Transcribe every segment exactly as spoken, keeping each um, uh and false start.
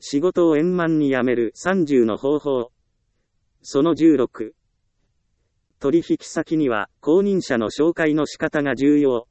仕事を円満に辞めるさんじゅうの方法。そのじゅうろく。取引先には後任者の紹介の仕方が重要。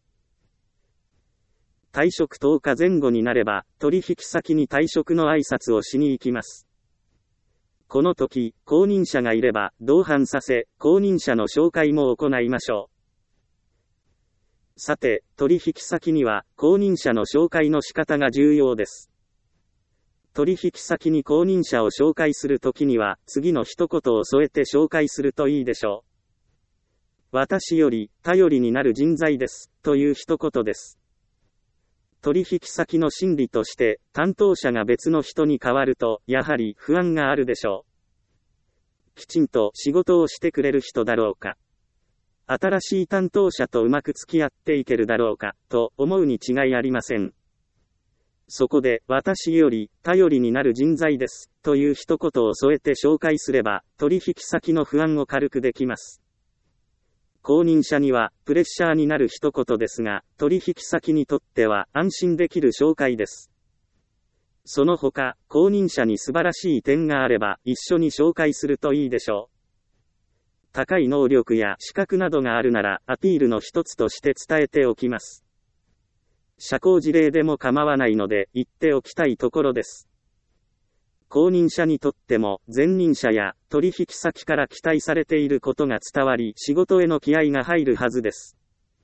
退職とおかまえ後になれば、取引先に退職の挨拶をしに行きます。この時、後任者がいれば、同伴させ、後任者の紹介も行いましょう。さて、取引先には、後任者の紹介の仕方が重要です。取引先に後任者を紹介するときには、次の一言を添えて紹介するといいでしょう。私より、頼りになる人材です、という一言です。取引先の心理として、担当者が別の人に変わると、やはり不安があるでしょう。きちんと仕事をしてくれる人だろうか。新しい担当者とうまく付き合っていけるだろうか、と思うに違いありません。そこで、私より、頼りになる人材です、という一言を添えて紹介すれば、取引先の不安を軽くできます。後任者には、プレッシャーになる一言ですが、取引先にとっては、安心できる紹介です。その他、後任者に素晴らしい点があれば、一緒に紹介するといいでしょう。高い能力や資格などがあるなら、アピールの一つとして伝えておきます。社交辞令でも構わないので、言っておきたいところです。後任者にとっても、前任者や取引先から期待されていることが伝わり、仕事への気合が入るはずです。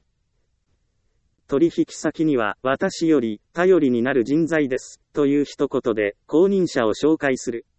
取引先には、私より頼りになる人材です、という一言で、後任者を紹介する。